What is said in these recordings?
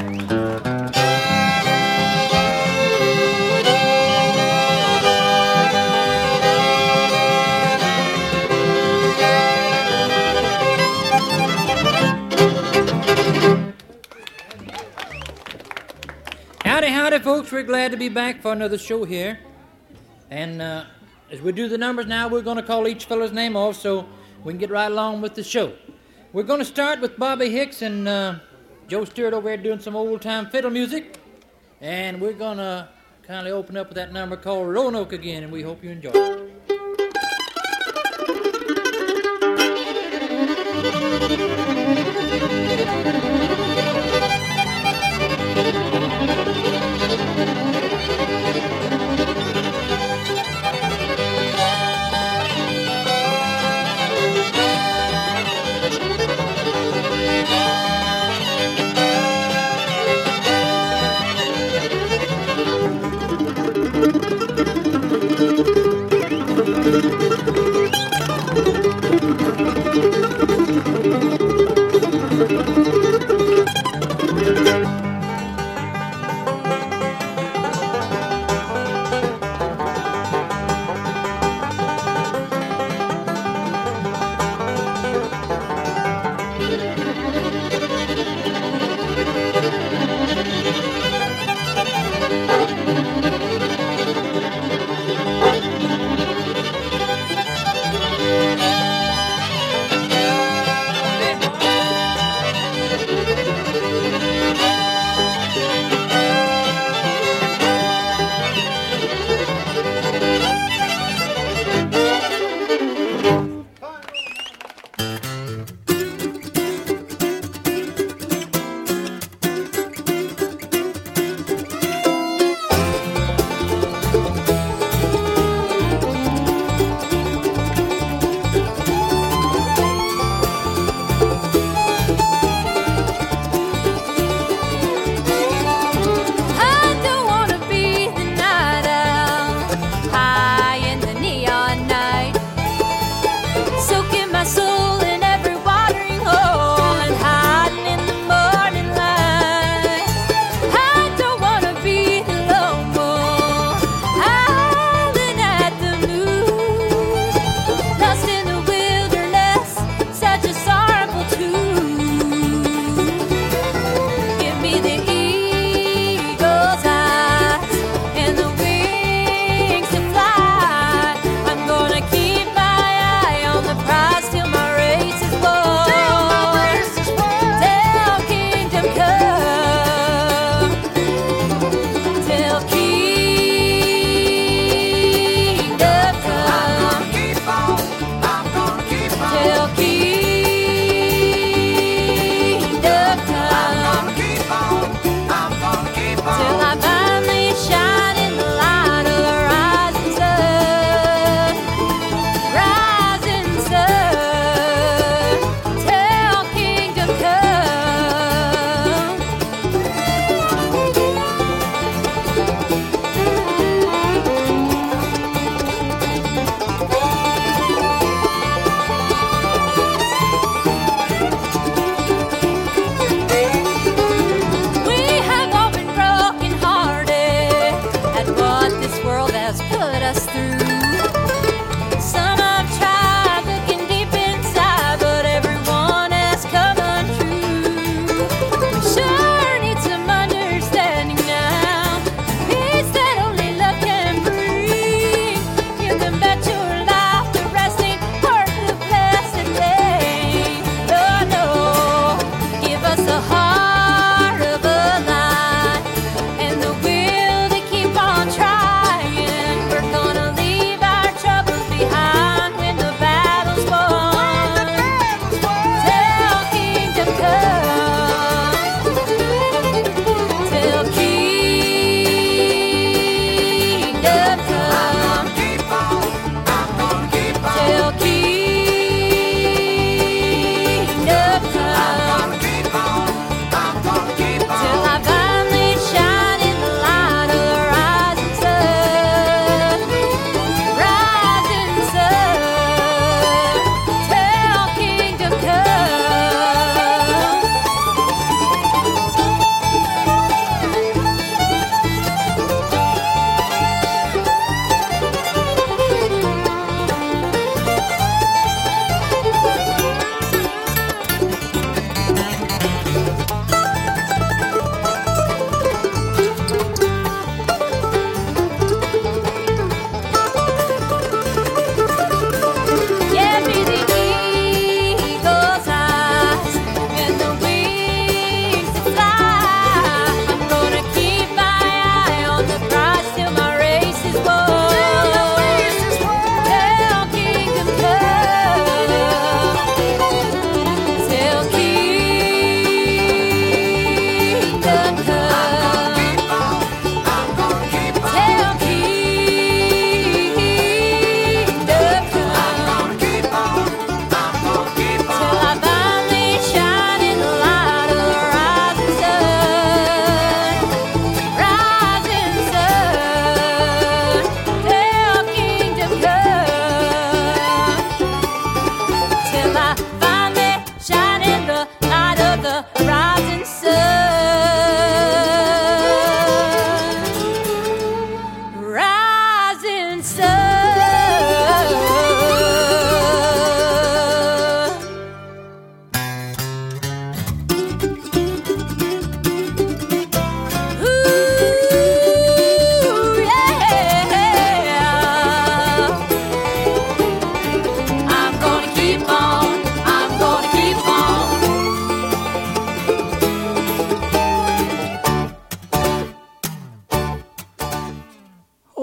Howdy, folks. We're glad to be back for another show here. And as we do the numbers now, we're going to call each fellow's name off so we can get right along with the show. We're going to start with Bobby Hicks and Joe Stewart over here doing some old-time fiddle music. And we're going to kindly open up with that number called Roanoke again, and we hope you enjoy it.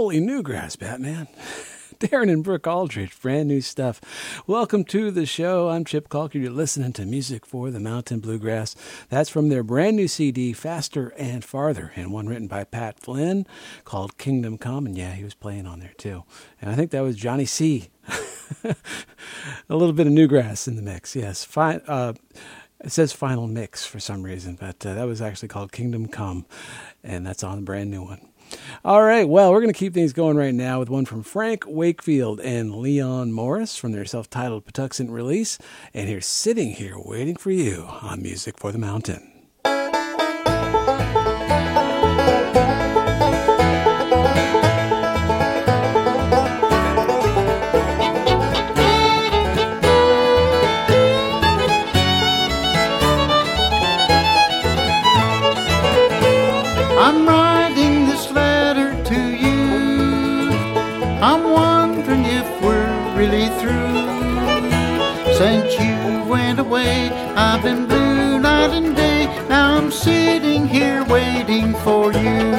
Holy Newgrass, Batman. Darren and Brooke Aldridge, brand new stuff. Welcome to the show. I'm Chip Calker. You're listening to Music for the Mountain Bluegrass. That's from their brand new CD, Faster and Farther, and one written by Pat Flynn called Kingdom Come. And yeah, he was playing on there too. And I think that was Johnny C. A little bit of Newgrass in the mix, yes. It says Final Mix for some reason, but that was actually called Kingdom Come, and that's on the brand new one. All right, well, we're going to keep things going right now with one from Frank Wakefield and Leon Morris from their self-titled Patuxent release. And here's Sitting Here Waiting for You on Music for the Mountain. I'm writing this letter to you. I'm wondering if we're really through. Since you went away, I've been blue night and day. Now I'm sitting here waiting for you.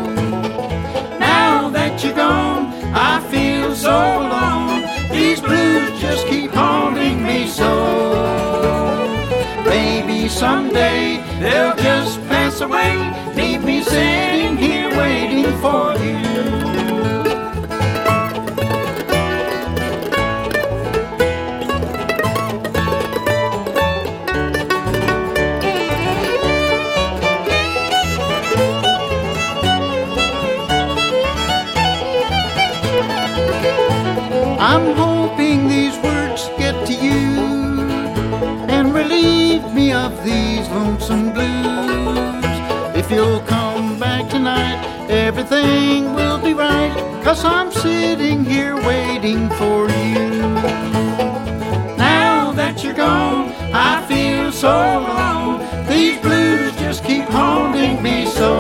Now that you're gone, I feel so alone. These blues just keep haunting me so. Maybe someday they'll just pass away. Leave me sitting here waiting for you. I'm hoping these words get to you and relieve me of these lonesome blues. If you'll come back tonight, everything will be right, 'cause I'm sitting here waiting for you. Now that you're gone, I feel so alone. These blues just keep haunting me so.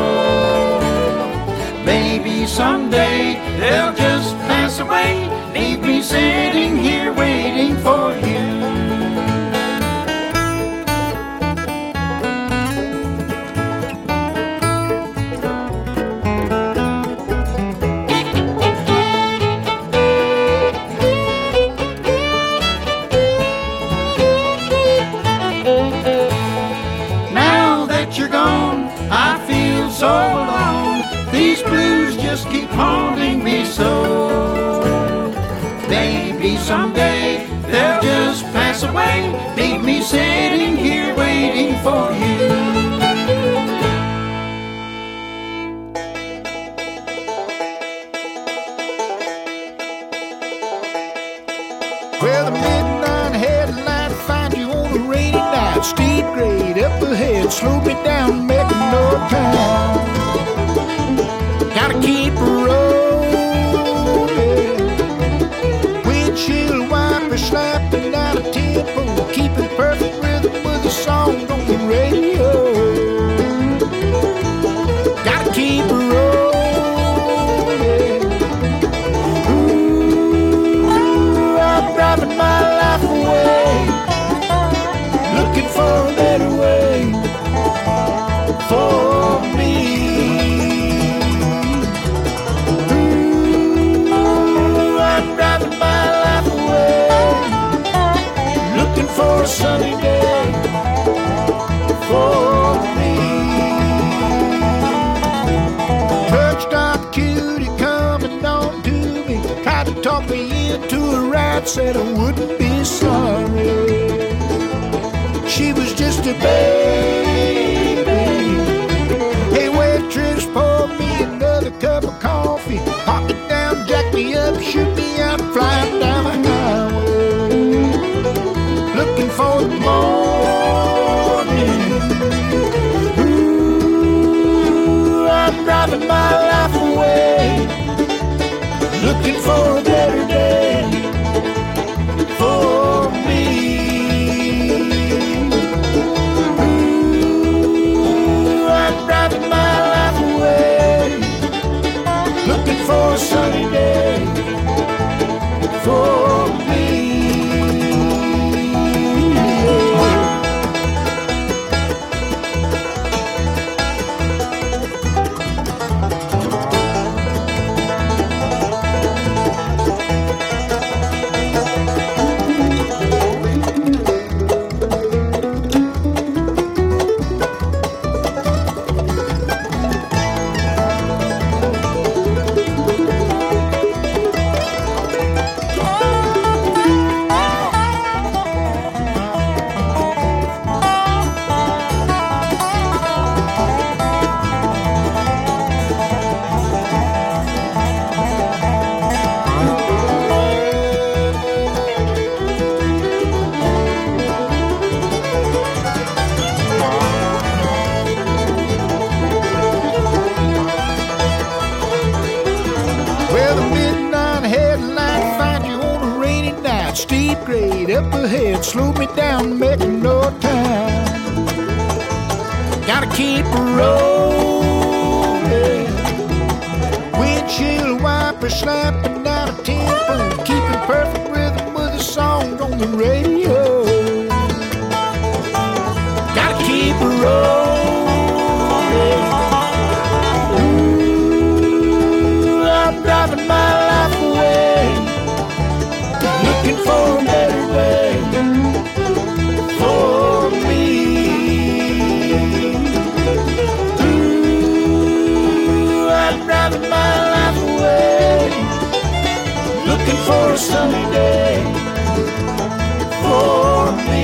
Maybe someday they'll just pass away. Leave me sitting here waiting for you. Now that you're gone, I feel so alone. These blues just keep haunting me so. Maybe someday they'll just pass away. Leave me sitting here waiting for you. Well, the midnight headlight find you on a rainy night. Speed grade up ahead, slow me down, making no time. Gotta keep rolling. Windshield wiper slapping out a tempo, keeping perfect rhythm with the song on the radio. Gotta keep rolling. Driving my life away, looking for a better way for me. Ooh, I'm driving my life away, looking for a sunny day for me. Truck stop cutie coming on to me, tried to talk me into a ride, said I wouldn't be sorry. She was just a baby. Hey, waitress, pour me another cup of coffee. Pop it down, jack me up, shoot me out, flying down the highway, looking for the morning. Ooh, I'm driving my life away, looking for a better day for me. Ooh, I'm driving my life away, looking for a sunny day for me. grade up ahead slowed me down, making no time. Gotta keep rolling. Windshield wiper slapping out a tempo, keeping perfect rhythm with the songs on the radio. Gotta keep rolling. Ooh, I'm driving my life away, looking for a better way for me. Ooh, I'm driving my life away, looking for a sunny day for me.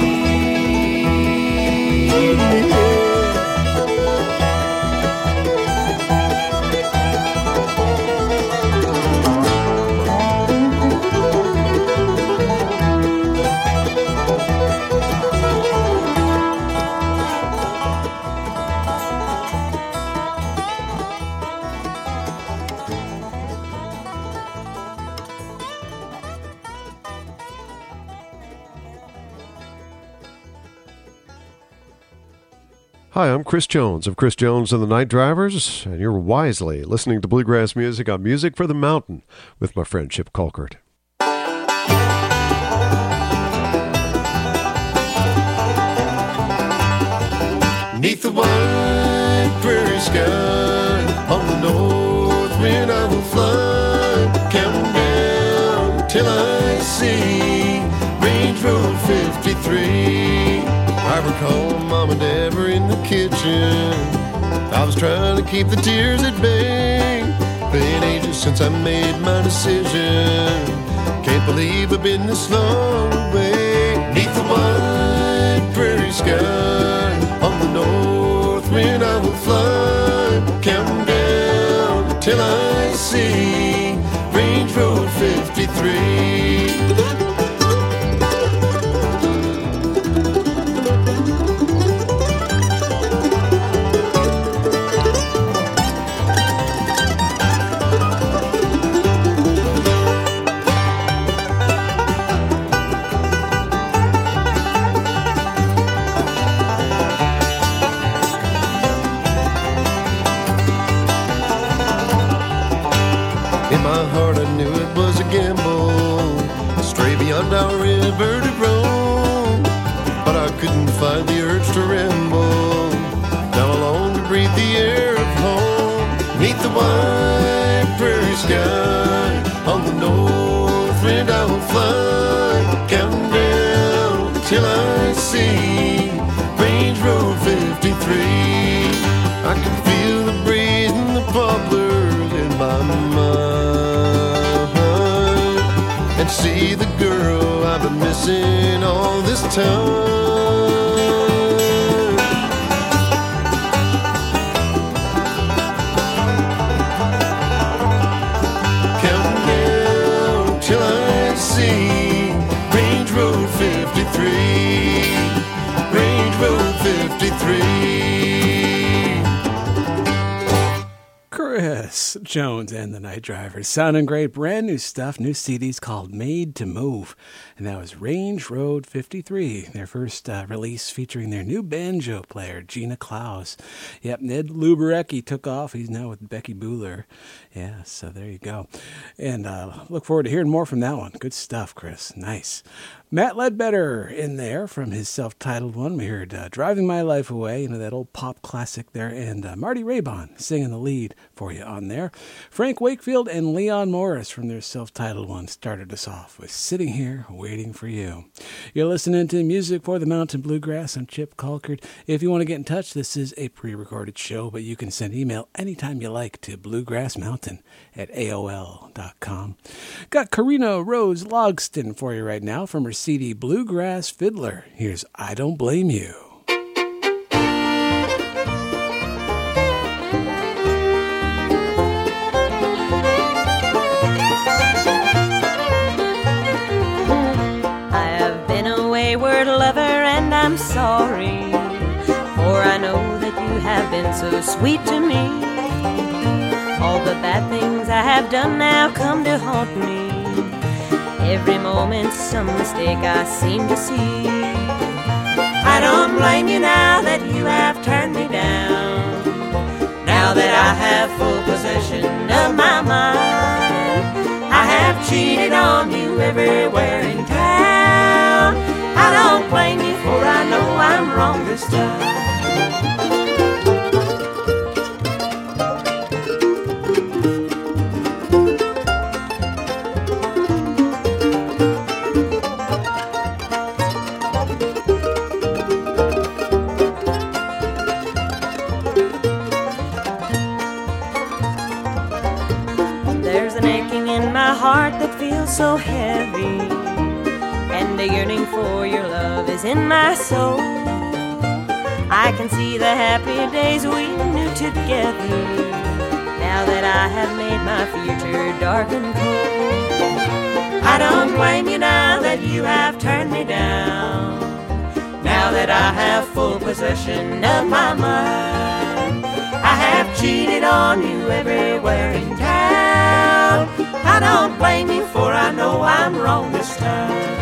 Hi, I'm Chris Jones of Chris Jones and the Night Drivers, and you're wisely listening to bluegrass music on Music for the Mountain with my friend Chip Colquitt. Neath the wide prairie sky, on the north wind I will fly, counting down till I see Range Road 53. I recall Mom and Dad were in the kitchen. I was trying to keep the tears at bay. Been ages since I made my decision. Can't believe I've been this long away. Neath the wide prairie sky, on the north wind I will fly, counting down till I see Range Road 53. Beyond our river to roam, but I couldn't find the urge to ramble. Now I long to breathe the air of home. Neath the wide prairie sky, on the north wind I will fly, counting down till I see Range Road 53. I can feel the breeze and the poplars in my mind, and see the girl I've been missing all this time. Counting down till I see Range Road 53, Range Road 53. Chris Jones and the Night Drivers, sounding great. Brand new stuff, new CDs called Made to Move, and that was Range Road 53, their first release featuring their new banjo player Gina Klaus. Yep, Ned Luberecki took off. He's now with Becky Buhler. Yeah, so there you go. And look forward to hearing more from that one. Good stuff, Chris. Nice. Matt Ledbetter in there from his self-titled one. We heard Driving My Life Away, that old pop classic there, and Marty Raybon singing the lead for you on there. Frank Wakefield and Leon Morris from their self-titled one started us off with Sitting Here Waiting for You. You're listening to Music for the Mountain Bluegrass. I'm Chip Colquitt. If you want to get in touch, this is a pre-recorded show, but you can send email anytime you like to bluegrassmountain@aol.com. Got Karina Rose Logston for you right now from her CD Bluegrass Fiddler. Here's I Don't Blame You. I have been a wayward lover and I'm sorry, for I know that you have been so sweet to me. All the bad things I have done now come to haunt me. Every moment's some mistake I seem to see. I don't blame you now that you have turned me down. Now that I have full possession of my mind, I have cheated on you everywhere in town. I don't blame you, for I know I'm wrong this time. Heart that feels so heavy, and a yearning for your love is in my soul. I can see the happy days we knew together, now that I have made my future dark and cold. I don't blame you now that you have turned me down. Now that I have full possession of my mind, I have cheated on you everywhere in town. I don't blame you, for I know I'm wrong this time.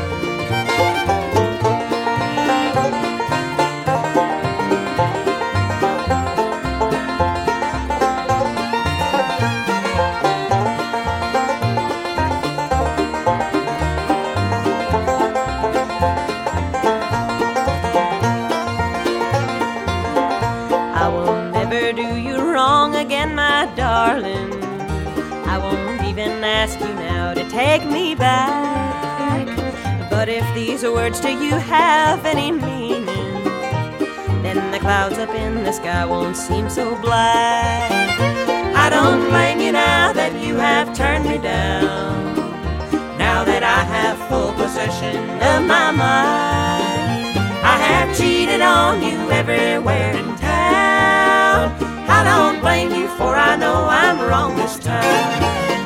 I will never do you wrong again, my darling. I won't even ask you now to take me back. But if these words to you have any meaning, then the clouds up in the sky won't seem so black. I don't blame you now that you have turned me down. Now that I have full possession of my mind, I have cheated on you everywhere in town. I don't blame you, for I know I'm wrong this time.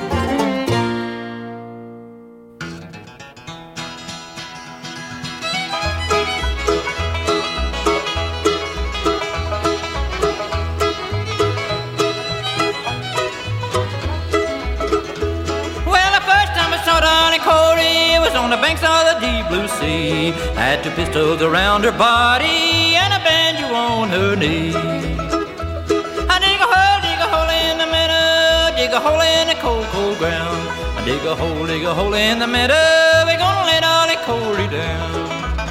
On the banks of the deep blue sea, had two pistols around her body and a banjo on her knee. I dig a hole in the middle, dig a hole in the cold, cold ground. I dig a hole in the middle, we're gonna let Ollie Corey down.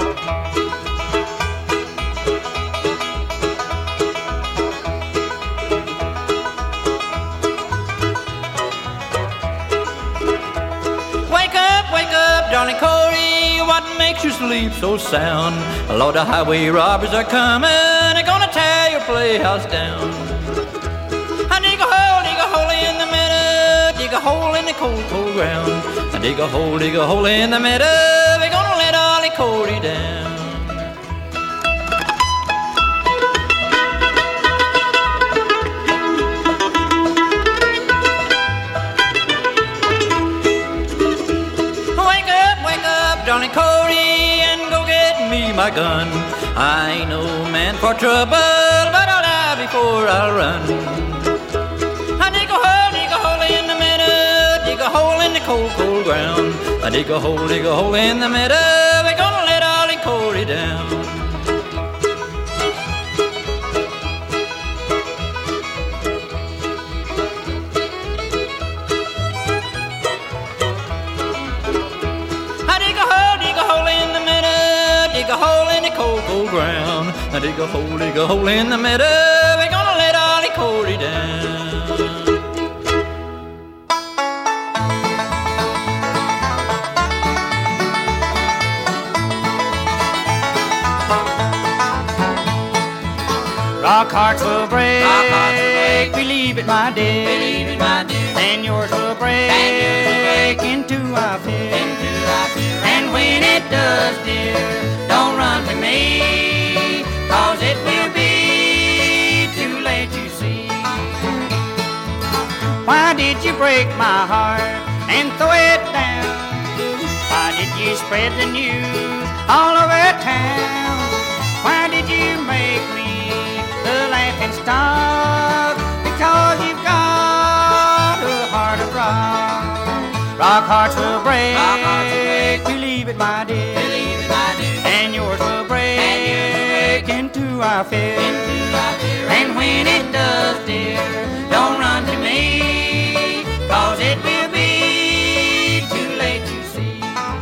Darling Corey, what makes you sleep so sound? A lot of highway robbers are coming, they're gonna tear your playhouse down. I dig a hole in the middle, dig a hole in the cold, cold ground. I dig a hole in the middle, we're gonna let Ollie Corey down. Darling Corey, and go get me my gun. I ain't no man for trouble, but I'll die before I'll run. I dig a hole in the middle, dig a hole in the cold, cold ground. I dig a hole in the middle, we're gonna let Ollie Corey down. Cold, cold ground. I dig a hole in the middle, we're gonna let Ollie Corey down. Rock hearts will break, believe it, my dear. Then yours will break into a fear. And when it does, dear, don't run to me, 'cause it will be too late, you see. Why did you break my heart and throw it down? Why did you spread the news all over town? Why did you make me the laughing stock? Because you've got a heart of rock. Rock hearts will break. it, my dear, and yours will break into our fear. And when it does, dear, don't run to me, 'cause it will be too late to see.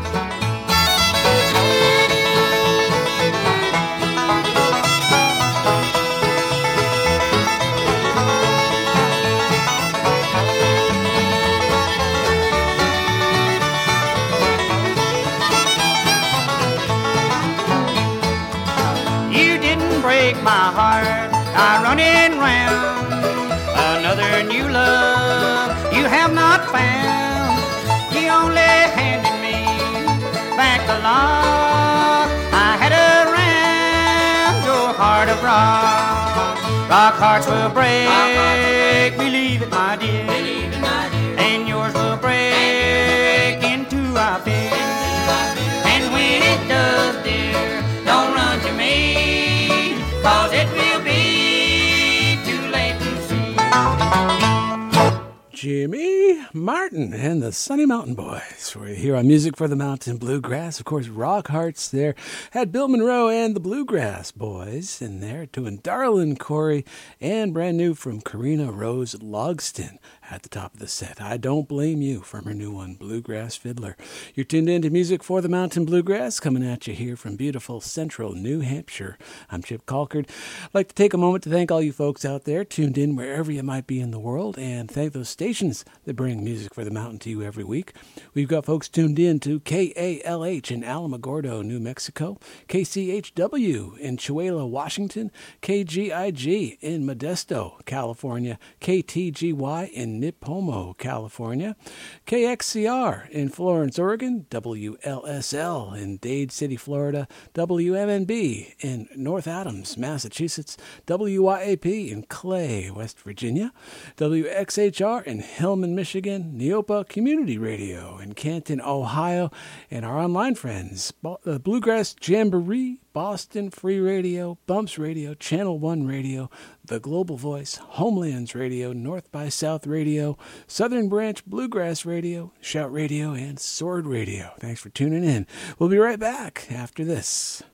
You didn't break my heart, I running round another new love you have not found. You only handed me back the lock I had around your heart of rock. Rock hearts will break, believe it, my dear, and yours will break into our fear. And when it does, dear, don't run to me, 'cause it will be too late to see. Jimmy Martin and the Sunny Mountain Boys. We're here on Music for the Mountain Bluegrass. Of course, Rock Hearts there had Bill Monroe and the Bluegrass Boys in there doing Darlin' Corey, and brand new from Karina Rose Logston at the top of the set. I Don't Blame You from her new one, Bluegrass Fiddler. You're tuned in to Music for the Mountain Bluegrass, coming at you here from beautiful central New Hampshire. I'm Chip Colkard. I'd like to take a moment to thank all you folks out there tuned in wherever you might be in the world, and thank those stations that bring Music for the Mountain to you every week. We've got folks tuned in to KALH in Alamogordo, New Mexico, KCHW in Chihuahua, Washington, KGIG in Modesto, California, KTGY in Nipomo, California, KXCR in Florence, Oregon, WLSL in Dade City, Florida, WMNB in North Adams, Massachusetts, WYAP in Clay, West Virginia, WXHR in Hillman, Michigan, Neopa Community Radio in Canton, Ohio, and our online friends, Bluegrass Jamboree, Boston Free Radio, Bumps Radio, Channel 1 Radio, The Global Voice, Homelands Radio, North by South Radio, Southern Branch Bluegrass Radio, Shout Radio, and Sword Radio. Thanks for tuning in. We'll be right back after this.